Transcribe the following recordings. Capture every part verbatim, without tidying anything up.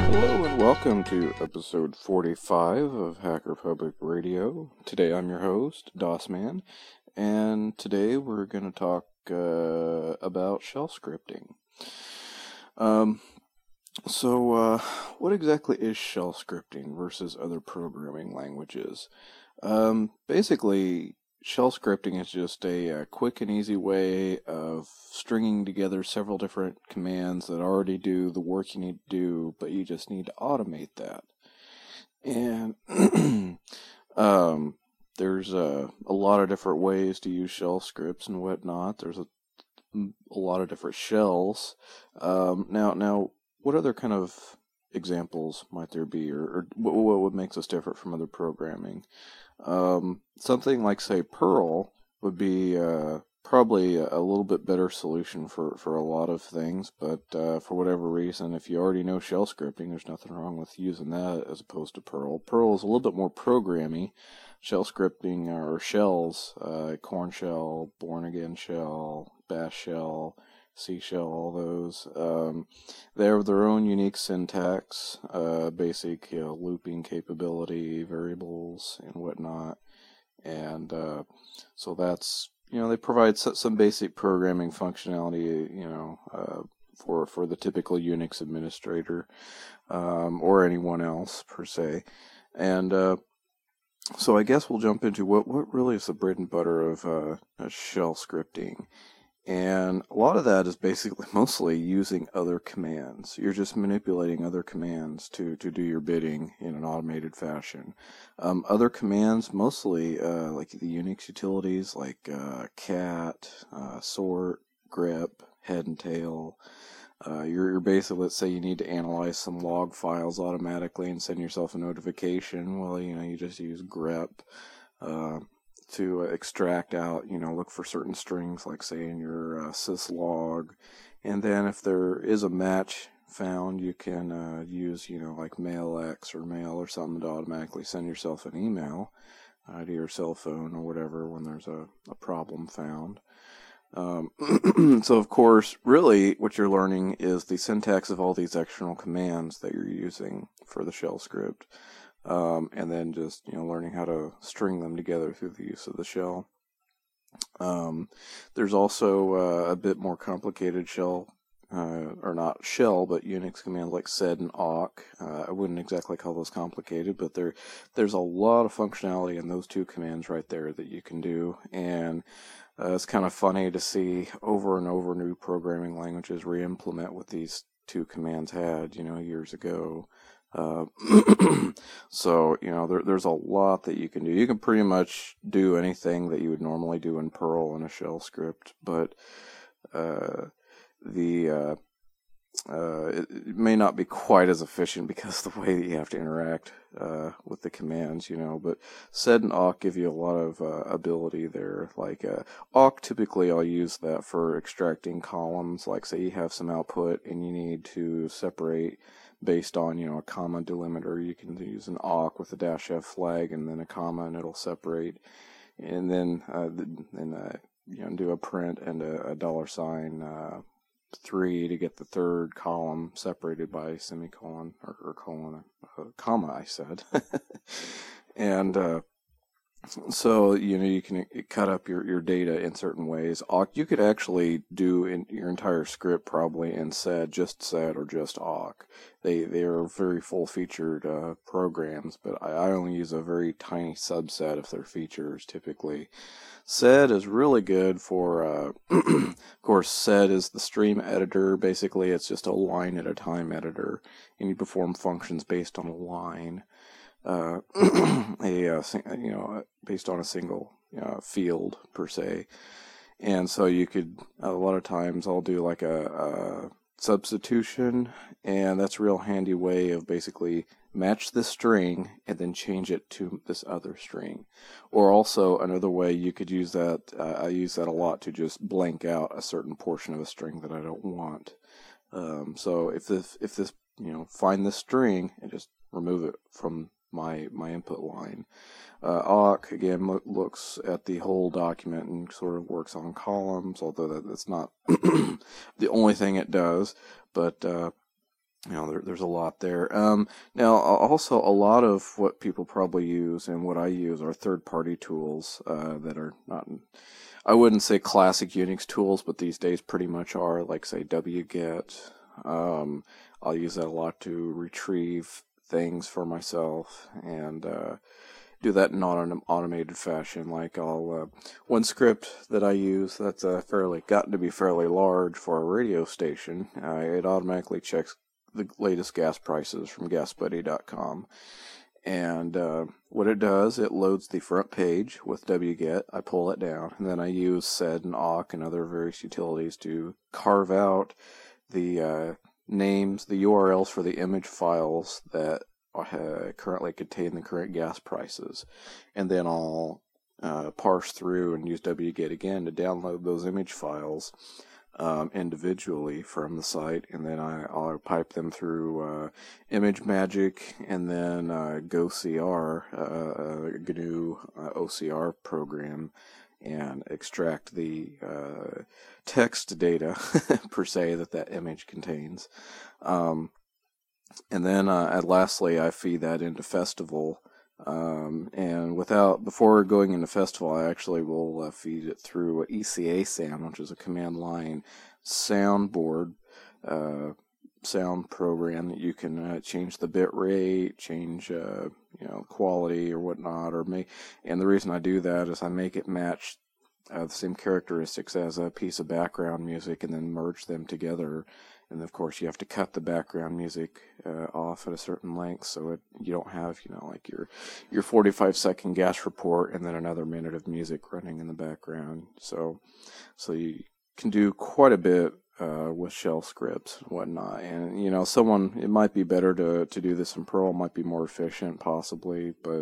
Hello and welcome to episode forty-five of Hacker Public Radio. Today I'm your host, DOSman, and today we're going to talk uh, about shell scripting. Um, so, uh, what exactly is shell scripting versus other programming languages? Um, basically, shell scripting is just a, a quick and easy way of stringing together several different commands that already do the work you need to do, but you just need to automate that. And um, there's a, a lot of different ways to use shell scripts and whatnot. There's a, a lot of different shells. Um, now, now, what other kind of examples might there be, or, or what, what makes us different from other programming? Um, something like, say, Perl would be uh, probably a, a little bit better solution for, for a lot of things, but uh, for whatever reason, if you already know shell scripting, there's nothing wrong with using that as opposed to Perl. Perl is a little bit more programmy. Shell scripting, or shells, uh, Corn shell, Born Again shell, Bash shell, C shell, all those. Um, they have their own unique syntax, uh, basic you know, looping capability, variables, and whatnot. And uh, so that's, you know, they provide some basic programming functionality, you know, uh, for, for the typical Unix administrator, um, or anyone else, per se. And uh, so I guess we'll jump into what, what really is the bread and butter of uh, shell scripting. And a lot of that is basically mostly using other commands. You're just manipulating other commands to, to do your bidding in an automated fashion. Um, other commands, mostly uh, like the Unix utilities like uh, cat, uh, sort, grep, head and tail. Uh, you're, you're basically, let's say you need to analyze some log files automatically and send yourself a notification. Well, you know, you just use grep. Uh, to extract out, you know, look for certain strings, like say in your uh, syslog, and then if there is a match found, you can uh, use, you know, like MailX or Mail or something to automatically send yourself an email uh, to your cell phone or whatever when there's a, a problem found. Um, so, of course, really what you're learning is the syntax of all these external commands that you're using for the shell script. Um, and then just, you know, learning how to string them together through the use of the shell. Um, there's also uh, a bit more complicated shell, uh, or not shell, but Unix commands like sed and awk. Uh, I wouldn't exactly call those complicated, but there, there's a lot of functionality in those two commands right there that you can do. And uh, it's kind of funny to see over and over new programming languages re-implement what these two commands had, you know, years ago. Uh, so, you know, there, there's a lot that you can do. You can pretty much do anything that you would normally do in Perl in a shell script, but uh, the uh, uh, it, it may not be quite as efficient because of the way that you have to interact uh, with the commands, you know, but sed and awk give you a lot of uh, ability there. Like uh, awk, typically I'll use that for extracting columns, like say you have some output and you need to separate based on, you know, a comma delimiter. You can use an awk with a dash F flag and then a comma, and it'll separate. And then, uh, then uh, you know, do a print and a, a dollar sign uh, three to get the third column separated by semicolon or, or colon, uh, comma. I said, and. Uh, So, you know, you can cut up your, your data in certain ways. Awk, you could actually do in your entire script probably in sed, just sed, or just awk. They they are very full-featured uh, programs, but I, I only use a very tiny subset of their features typically. Sed is really good for, uh, of course, sed is the stream editor. Basically, it's just a line at a time editor, and you perform functions based on a line. Uh, a uh, you know based on a single uh, field per se, and so you could a lot of times I'll do like a, a substitution, and that's a real handy way of basically match this string and then change it to this other string. Or also another way you could use that, uh, I use that a lot to just blank out a certain portion of a string that I don't want. Um, so if this if this you know find this string and just remove it from my my input line. Uh, awk again lo- looks at the whole document and sort of works on columns, although that, that's not the only thing it does. But uh, you know, there, there's a lot there. Um, now, also, a lot of what people probably use and what I use are third-party tools uh, that are not, I wouldn't say classic Unix tools, but these days pretty much are, like, say, wget. Um, I'll use that a lot to retrieve things for myself and uh, do that in an automated fashion. Like I'll uh, one script that I use that's uh, fairly gotten to be fairly large for a radio station. Uh, it automatically checks the latest gas prices from gas buddy dot com. And uh, what it does, it loads the front page with wget. I pull it down, and then I use sed and awk and other various utilities to carve out the uh, names, the U R Ls for the image files that uh, currently contain the current gas prices. And then I'll uh, parse through and use wget again to download those image files Um, individually from the site, and then I, I'll pipe them through uh, ImageMagick and then uh, GoCR, uh, a G N U uh, O C R program, and extract the uh, text data per se that that image contains. Um, and then uh, and lastly, I feed that into Festival. Um, and without, before going into Festival, I actually will uh, feed it through E C A Sound, which is a command line soundboard, uh, sound program that you can uh, change the bit rate, change, uh, you know, quality or whatnot, or make, and the reason I do that is I make it match uh, the same characteristics as a piece of background music and then merge them together. And of course, you have to cut the background music uh, off at a certain length, so it, you don't have, you know, like your your forty-five second gas report and then another minute of music running in the background. So, so you can do quite a bit uh, with shell scripts and whatnot. And you know, someone, it might be better to to do this in Perl, might be more efficient, possibly, but.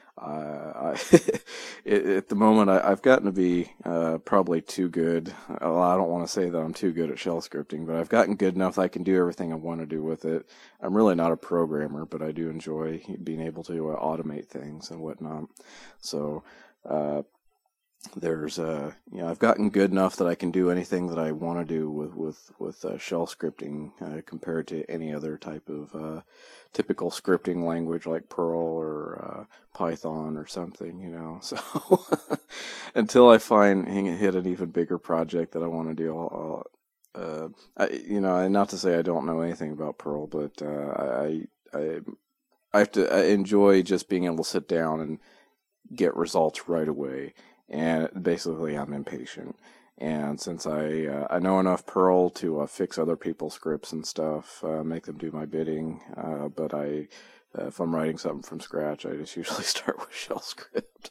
Uh, I, at the moment, I, I've gotten to be uh, probably too good. Well, I don't want to say that I'm too good at shell scripting, but I've gotten good enough that I can do everything I want to do with it. I'm really not a programmer, but I do enjoy being able to uh, automate things and whatnot. So, uh, there's uh you know I've gotten good enough that I can do anything that I want to do with with with uh, shell scripting uh, compared to any other type of uh, typical scripting language like Perl or uh, Python or something, you know. So until I find hit an even bigger project that I want to do, I'll, I'll, uh, I, you know, and not to say I don't know anything about Perl, but uh, I I I have to I enjoy just being able to sit down and get results right away. And basically, I'm impatient. And since I uh, I know enough Perl to uh, fix other people's scripts and stuff, uh, make them do my bidding, uh, but I uh, if I'm writing something from scratch, I just usually start with shell script.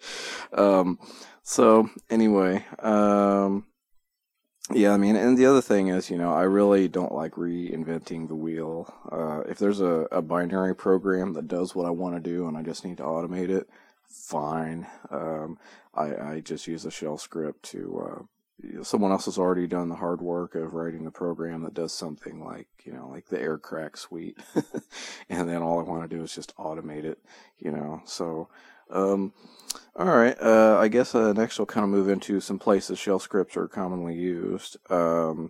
um, so anyway, um, yeah, I mean, and the other thing is, you know, I really don't like reinventing the wheel. Uh, if there's a, a binary program that does what I want to do, and I just need to automate it, fine. Um, I, I just use a shell script to, uh, you know, someone else has already done the hard work of writing the program that does something like, you know, like the air crack suite. And then all I want to do is just automate it, you know. So, um, all right. Uh, I guess uh, next we'll kind of move into some places shell scripts are commonly used. Um,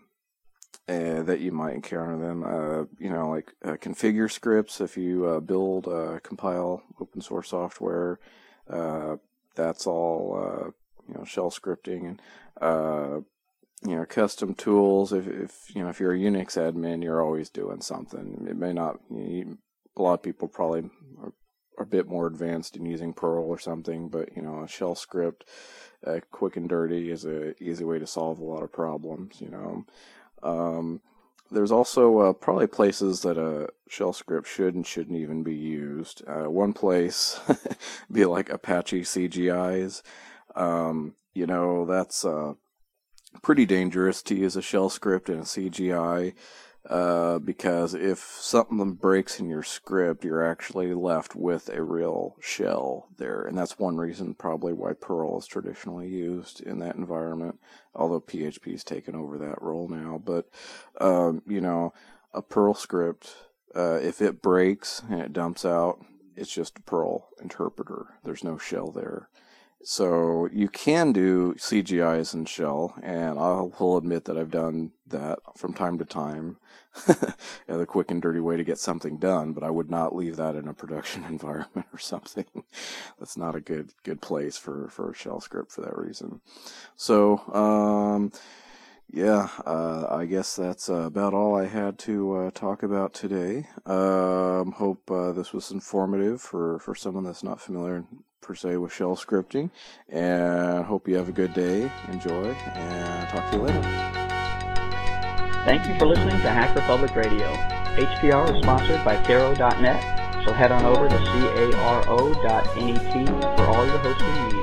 Uh, that you might encounter them, uh, you know, like uh, configure scripts. If you uh, build, uh, compile open source software, uh, that's all, uh, you know, shell scripting. And uh, you know, custom tools. If, if you know, if you're a Unix admin, you're always doing something. It may not. You know, a lot of people probably are, are a bit more advanced in using Perl or something, but you know, a shell script, uh, quick and dirty, is a easy way to solve a lot of problems. You know. Um, there's also uh, probably places that a shell script should and shouldn't even be used. Uh, one place be like Apache C G Is. Um, you know, that's uh, pretty dangerous to use a shell script in a C G I uh, because if something breaks in your script, you're actually left with a real shell there. And that's one reason probably why Perl is traditionally used in that environment, although P H P has taken over that role now. But, um, you know, a Perl script, uh, if it breaks and it dumps out, it's just a Perl interpreter. There's no shell there. So you can do C G Is in Shell, and I will admit that I've done that from time to time. Yeah, the quick and dirty way to get something done, but I would not leave that in a production environment or something. That's not a good good place for, for a shell script for that reason. So, um, yeah, uh, I guess that's uh, about all I had to uh, talk about today. Um, hope uh, this was informative for, for someone that's not familiar per se with shell scripting, and hope you have a good day. Enjoy, and talk to you later. Thank you for listening to Hacker Public Radio. H P R is sponsored by Caro dot net, so head on over to caro dot net for all your hosting needs.